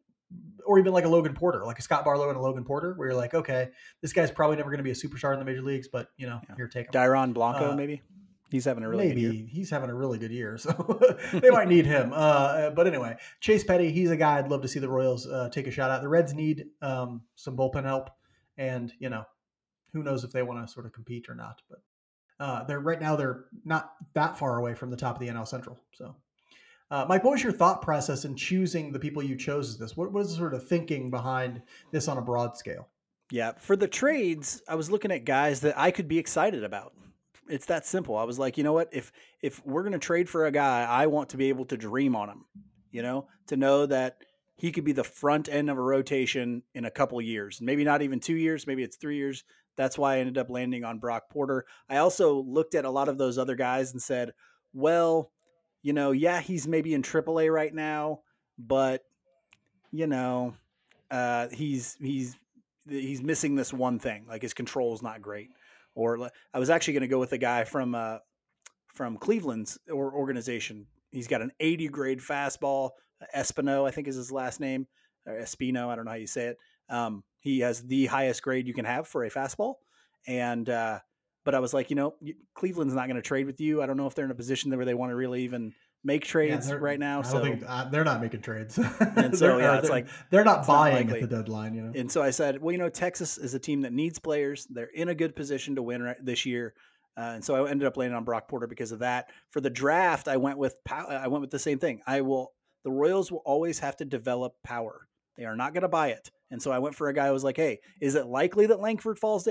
or even like a Logan Porter, like a Scott Barlow and a Logan Porter, where you're like, okay, this guy's probably never going to be a superstar in the major leagues, but you know, Yeah. here, take him. Dyron Blanco, Uh, maybe he's having a really Maybe good year. he's having a really good year, so they might need him. Uh, but anyway, Chase Petty, he's a guy I'd love to see the Royals uh, take a shot at. The Reds need um, some bullpen help, and you know, who knows if they want to sort of compete or not. But uh, they're right now they're not that far away from the top of the N L Central. So, uh, Mike, what was your thought process in choosing the people you chose as this? What was the sort of thinking behind this on a broad scale? Yeah, for the trades, I was looking at guys that I could be excited about. It's that simple. I was like, you know what? If if we're going to trade for a guy, I want to be able to dream on him, you know, to know that he could be the front end of a rotation in a couple years, maybe not even two years, maybe it's three years. That's why I ended up landing on Brock Porter. I also looked at a lot of those other guys and said, well, you know, yeah, he's maybe in triple A right now, but you know, uh, he's he's he's missing this one thing, like his control is not great. Or I was actually going to go with a guy from uh, from Cleveland's or organization. He's got an eighty grade fastball. Espino, I think is his last name, or Espino. I don't know how you say it. Um, he has the highest grade you can have for a fastball. And uh, but I was like, you know, Cleveland's not going to trade with you. I don't know if they're in a position where they want to really even make trades Yeah, right now. I don't So think uh, they're not making trades. And so, They're- yeah, or it's they're- like, they're not it's not buying likely. at the deadline. You know, And so I said, well, you know, Texas is a team that needs players. They're in a good position to win right this year. Uh, and so I ended up landing on Brock Porter because of that. For the draft, I went with pow- I went with the same thing. I will. The Royals will always have to develop power. They are not going to buy it. And so I went for a guy who was like, hey, is it likely that Langford falls to eight?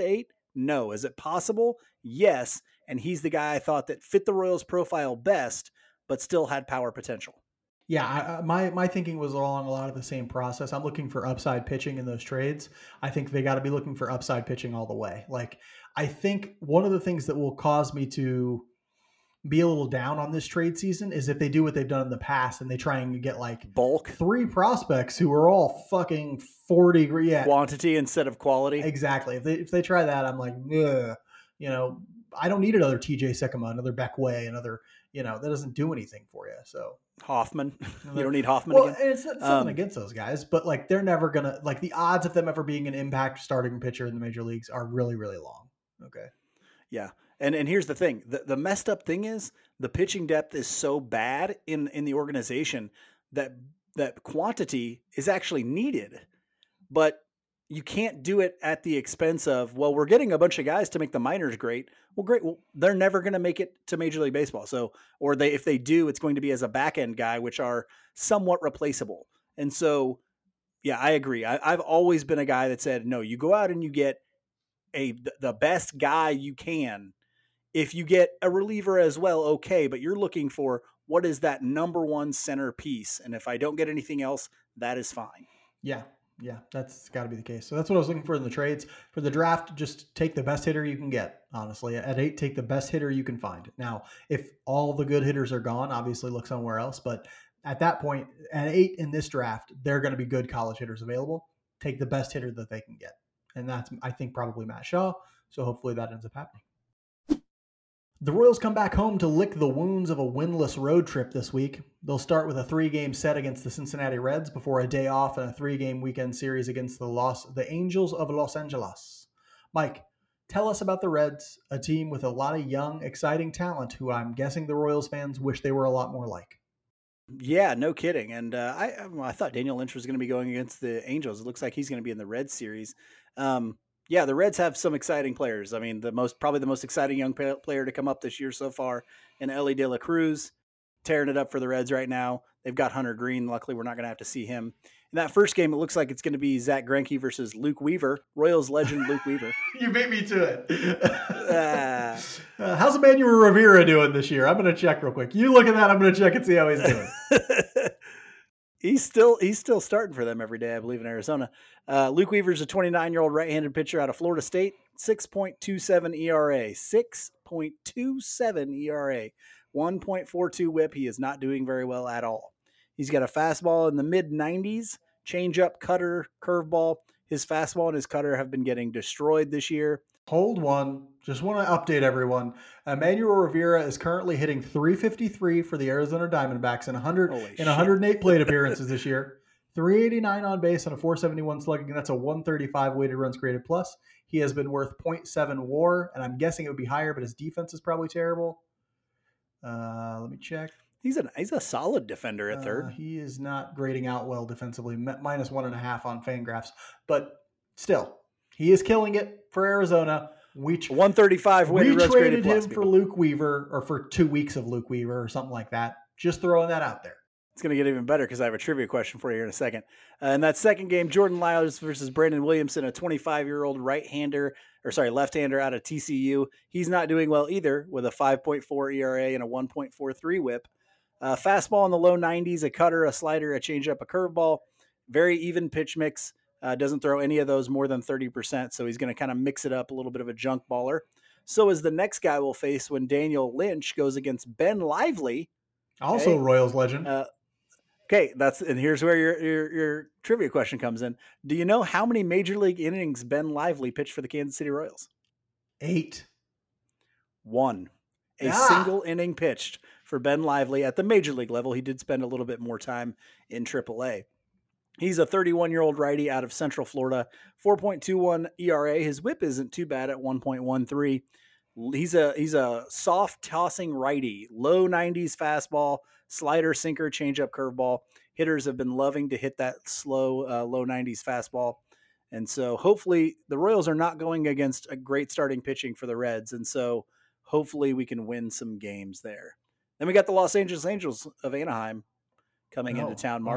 No. Is it possible? Yes. And he's the guy I thought that fit the Royals profile best, but still had power potential. Yeah, I, I- my my thinking was along a lot of the same process. I'm looking for upside pitching in those trades. I think they got to be looking for upside pitching all the way. Like, I think one of the things that will cause me to be a little down on this trade season is if they do what they've done in the past and they try and get like Bulk three prospects who are all fucking forty. Yeah, quantity instead of quality. exactly. If they if they try that, I'm like, ugh. You know, I don't need another T J Sekema, another Beck Way, another. You know, that doesn't do anything for you. So Hoffman, you don't need Hoffman well, again. It's, it's nothing um, against those guys, but like they're never gonna like the odds of them ever being an impact starting pitcher in the major leagues are really really long. Okay. Yeah. And and here's the thing. The the messed up thing is the pitching depth is so bad in, in the organization that that quantity is actually needed. But you can't do it at the expense of, well, we're getting a bunch of guys to make the minors great. Well, great. Well, they're never going to make it to Major League Baseball. So, or they if they do, it's going to be as a back end guy, which are somewhat replaceable. And so, yeah, I agree. I, I've always been a guy that said, no, you go out and you get a the best guy you can. If you get a reliever as well, okay, but you're looking for what is that number one centerpiece. And if I don't get anything else, that is fine. Yeah, yeah, that's got to be the case. So that's what I was looking for in the trades. For the draft, just take the best hitter you can get, honestly. At eight, take the best hitter you can find. Now, if all the good hitters are gone, obviously look somewhere else. But at that point, at eight in this draft, there are going to be good college hitters available. Take the best hitter that they can get. And that's, I think, probably Matt Shaw. So hopefully that ends up happening. The Royals come back home to lick the wounds of a winless road trip this week. They'll start with a three-game set against the Cincinnati Reds before a day off and a three-game weekend series against the Los, the Angels of Los Angeles. Mike, tell us about the Reds, a team with a lot of young, exciting talent who I'm guessing the Royals fans wish they were a lot more like. Yeah, no kidding. And uh, I well, I thought Daniel Lynch was going to be going against the Angels. It looks like he's going to be in the Reds series. Um, Yeah, the Reds have some exciting players. I mean, the most probably the most exciting young player to come up this year so far, in Elly De La Cruz, tearing it up for the Reds right now. They've got Hunter Green. Luckily, we're not going to have to see him. In that first game, it looks like it's going to be Zach Greinke versus Luke Weaver, Royals legend Luke Weaver. You beat me to it. uh, uh, how's Emmanuel Rivera doing this year? I'm going to check real quick. You look at that. I'm going to check and see how he's doing. He's still he's still starting for them every day, I believe, in Arizona. Uh, Luke Weaver's a twenty-nine-year-old right-handed pitcher out of Florida State, six point two seven E R A, six point two seven E R A, one point four two whip. He is not doing very well at all. He's got a fastball in the mid nineties, changeup, cutter, curveball. His fastball and his cutter have been getting destroyed this year. Hold one. Just want to update everyone. Emmanuel Rivera is currently hitting three fifty-three for the Arizona Diamondbacks in one hundred Holy in one hundred eight plate appearances this year. three eighty-nine on base on a four seventy-one slugging. That's a one thirty-five weighted runs created plus. He has been worth point seven WAR, and I'm guessing it would be higher, but his defense is probably terrible. Uh, let me check. He's a he's a solid defender at third. Uh, he is not grading out well defensively, minus one and a half on Fangraphs, but still, he is killing it for Arizona. We one thirty-five weighted runs created plus. We traded him for Luke Weaver, or for two weeks of Luke Weaver, or something like that. Just throwing that out there. It's going to get even better because I have a trivia question for you here in a second. Uh, in that second game, Jordan Lyles versus Brandon Williamson, a twenty-five-year-old right-hander, or sorry, left-hander out of T C U. He's not doing well either, with a five point four E R A and a one point four three whip. Uh, fastball in the low nineties, a cutter, a slider, a changeup, a curveball. Very even pitch mix. Uh, doesn't throw any of those more than thirty percent, so he's going to kind of mix it up, a little bit of a junk baller. So is the next guy we'll face when Daniel Lynch goes against Ben Lively. Also okay. Royals legend. Uh, okay, that's and here's where your, your your trivia question comes in. Do you know how many Major League innings Ben Lively pitched for the Kansas City Royals? Eight. One. A ah. single inning pitched for Ben Lively at the Major League level. He did spend a little bit more time in triple A. He's a thirty-one-year-old righty out of Central Florida, four point two one E R A. His whip isn't too bad at one point one three. He's a he's a soft tossing righty, low nineties fastball, slider, sinker, changeup, curveball. Hitters have been loving to hit that slow, uh, low nineties fastball. And so hopefully the Royals are not going against a great starting pitching for the Reds. And so hopefully we can win some games there. Then we got the Los Angeles Angels of Anaheim coming no, into town, Mark.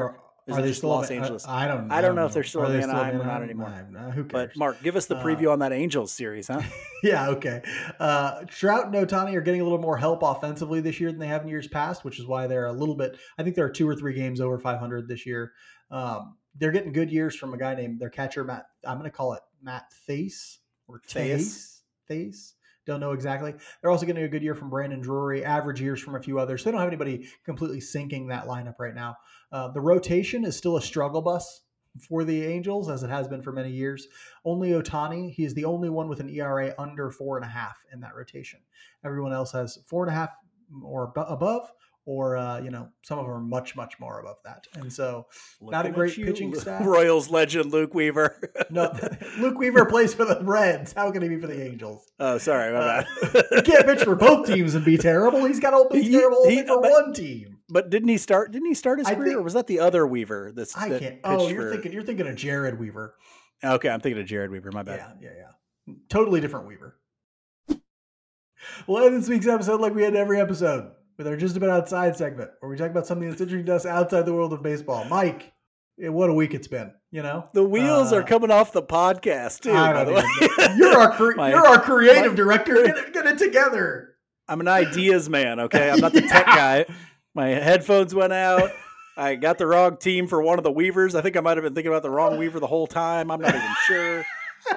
Is Are it they just still Los in, Angeles? uh, I don't. I I don't don't know know. if they're still Are in they still in Anaheim or not Anaheim? anymore. Uh, who cares? But Mark, give us the Uh, preview on that Angels series, huh? Yeah, okay. Uh, Trout and Ohtani are getting a little more help offensively this year than they have in years past, which is why they're a little bit. I think there are two or three games over five hundred this year. Um, they're getting good years from a guy named their catcher Matt. I'm going to call it Matt Thaiss or Thaiss. Thaiss. Don't know exactly. They're also getting a good year from Brandon Drury, average years from a few others. They don't have anybody completely sinking that lineup right now. Uh, the rotation is still a struggle bus for the Angels, as it has been for many years. Only Ohtani, he is the only one with an E R A under four and a half in that rotation. Everyone else has four and a half or above, or uh, you know, some of them are much, much more above that. And so, not a great you, pitching staff. Royals legend Luke Weaver. No, Luke Weaver plays for the Reds. How can he be for the Angels? Oh, sorry, my Uh, bad. he can't pitch for both teams and be terrible. He's got to be He- terrible only he- for but- one team. But didn't he start? Didn't he start his I career, think- or was that the other Weaver? This I that can't. pitched Oh, you're for- thinking you're thinking of Jared Weaver. Okay, I'm thinking of Jared Weaver. My bad. Yeah, yeah, yeah. Totally different Weaver. We'll end this week's episode like we end every episode with our Just About Outside segment, where we talk about something that's interesting to us outside the world of baseball. Mike, eh, what a week it's been, you know? The wheels Uh, are coming off the podcast too. I By don't the even way, know. You're our cre- My- you're our creative my- director. Get it, get it together. I'm an ideas man. Okay, I'm not the tech guy. My headphones went out. I got the wrong team for one of the Weavers. I think I might have been thinking about the wrong Weaver the whole time. I'm not even sure.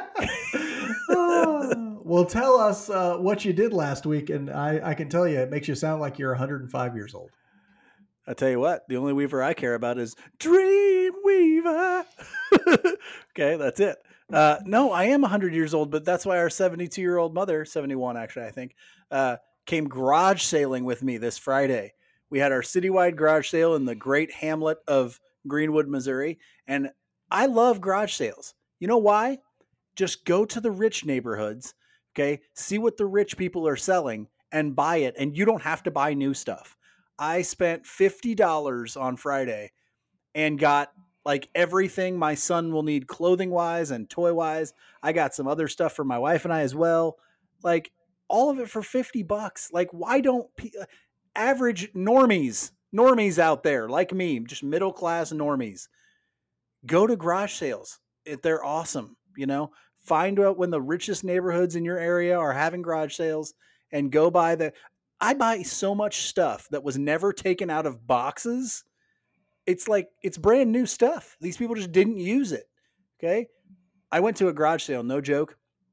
Uh, well, tell us uh, what you did last week, and I, I can tell you, it makes you sound like you're one hundred five years old. I tell you what, the only Weaver I care about is Dream Weaver. Okay, that's it. Uh, no, I am one hundred years old, but that's why our seventy-two-year-old mother, seventy-one actually, I think, uh, came garage sailing with me this Friday. We had our citywide garage sale in the great hamlet of Greenwood, Missouri, and I love garage sales. You know why? Just go to the rich neighborhoods, okay? See what the rich people are selling and buy it, and you don't have to buy new stuff. I spent fifty dollars on Friday and got like everything my son will need clothing-wise and toy-wise. I got some other stuff for my wife and I as well. Like all of it for fifty bucks. Like why don't pe- average normies, normies out there like me, just middle-class normies, go to garage sales? It, they're awesome, you know? Find out when the richest neighborhoods in your area are having garage sales and go buy the I buy so much stuff that was never taken out of boxes. It's like, it's brand new stuff. These people just didn't use it. Okay. I went to a garage sale, no joke,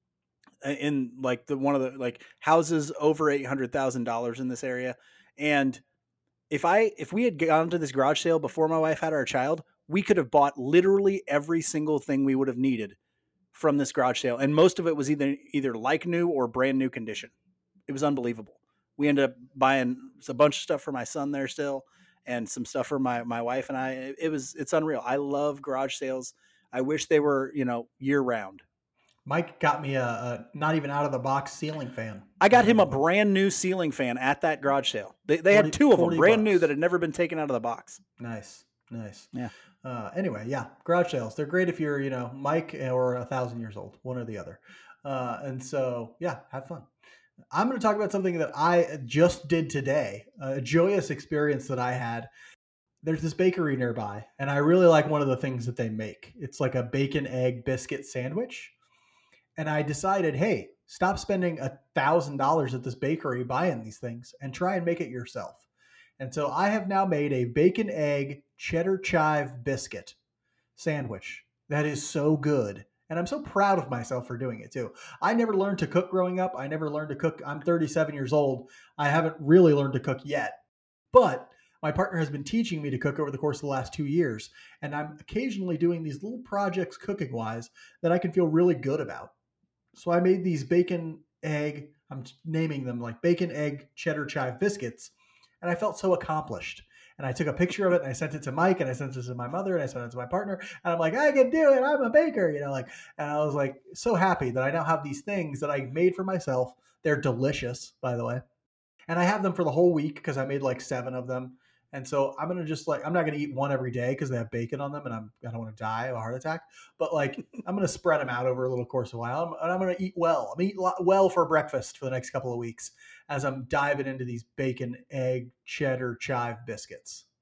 in like the, one of the like houses over eight hundred thousand dollars in this area. And if I, if we had gone to this garage sale before my wife had our child, we could have bought literally every single thing we would have needed from this garage sale. And most of it was either, either like new or brand new condition. It was unbelievable. We ended up buying a bunch of stuff for my son there still, and some stuff for my, my wife and I. It was, it's unreal. I love garage sales. I wish they were, you know, year round. Mike got me a, a not even out of the box ceiling fan. I got him a brand new ceiling fan at that garage sale. They, they forty had two of them, brand bucks. new, that had never been taken out of the box. Nice, nice. Yeah. Uh, anyway, yeah, garage sales. They're great if you're, you know, Mike or a thousand years old, one or the other. Uh, and so, yeah, have fun. I'm going to talk about something that I just did today, a joyous experience that I had. There's this bakery nearby, and I really like one of the things that they make. It's like a bacon egg biscuit sandwich. And I decided, hey, stop spending a thousand dollars at this bakery buying these things and try and make it yourself. And so I have now made a bacon egg cheddar chive biscuit sandwich that is so good. And I'm so proud of myself for doing it too. I never learned to cook growing up. I never learned to cook. I'm thirty-seven years old. I haven't really learned to cook yet. But my partner has been teaching me to cook over the course of the last two years. And I'm occasionally doing these little projects cooking wise that I can feel really good about. So I made these bacon egg, I'm naming them like bacon egg cheddar chive biscuits. And I felt so accomplished. And I took a picture of it and I sent it to Mike and I sent it to my mother and I sent it to my partner. And I'm like, I can do it. I'm a baker, you know, like, and I was like so happy that I now have these things that I made for myself. They're delicious, by the way. And I have them for the whole week because I made like seven of them. And so I'm going to just like, I'm not going to eat one every day because they have bacon on them and I'm, I don't want to die of a heart attack. But like, I'm going to spread them out over a little course of a while. And I'm going to eat well. I'm going to eat well for breakfast for the next couple of weeks as I'm diving into these bacon, egg, cheddar, chive biscuits.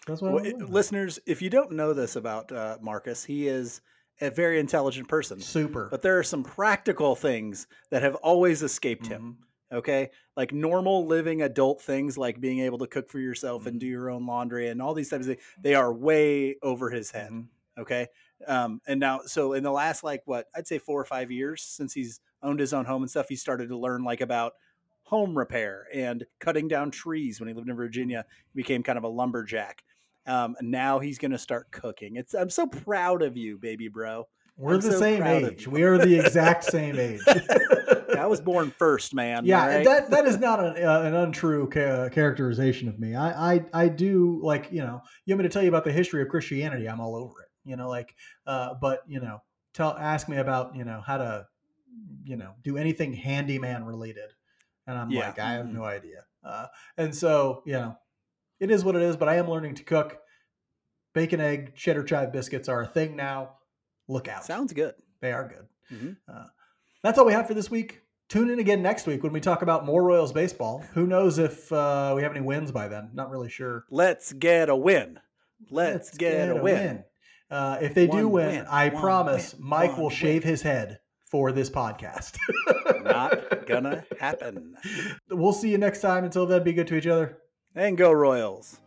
That's what Well, I'm it- doing. listeners, if you don't know this about uh, Marcus, he is a very intelligent person. Super. But there are some practical things that have always escaped Mhm. him. Okay. Like normal living adult things like being able to cook for yourself Mhm. and do your own laundry and all these types of things, they are way over his head. Mhm. Okay. Um, and now, so in the last, like what, I'd say four or five years since he's owned his own home and stuff, he started to learn like about home repair and cutting down trees. When he lived in Virginia, he became kind of a lumberjack. Um, and now he's going to start cooking. It's, I'm so proud of you, baby bro. We're I'm the so same proud of age. you. We are the exact same age. I was born first, man. Yeah, all right? that that is not an, uh, an untrue ca- characterization of me. I, I I do like, you know, you want me to tell you about the history of Christianity? I'm all over it. You know, like, uh, but you know, tell ask me about, you know, how to, you know, do anything handyman related, and I'm Yeah. like, I have Mhm. no idea. Uh, and so, you know, it is what it is. But I am learning to cook. Bacon, egg, cheddar chive biscuits are a thing now. Look out! Sounds good. They are good. Mhm. Uh, that's all we have for this week. Tune in again next week when we talk about more Royals baseball. Who knows if uh, we have any wins by then? Not really sure. Let's get a win. Let's, get, a win. Uh, if they do One win, win, I one promise win, Mike one will shave win. his head for this podcast. Not gonna happen. We'll see you next time. Until then, be good to each other. And go Royals.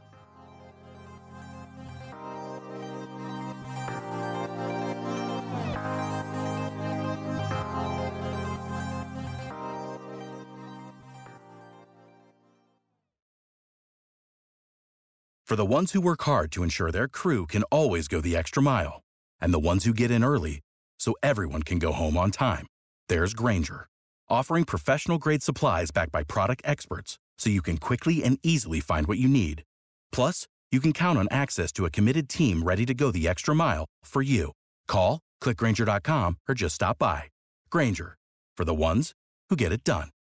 For the ones who work hard to ensure their crew can always go the extra mile, and the ones who get in early so everyone can go home on time, there's Grainger, offering professional-grade supplies backed by product experts so you can quickly and easily find what you need. Plus, you can count on access to a committed team ready to go the extra mile for you. Call, click Grainger dot com, or just stop by. Grainger, for the ones who get it done.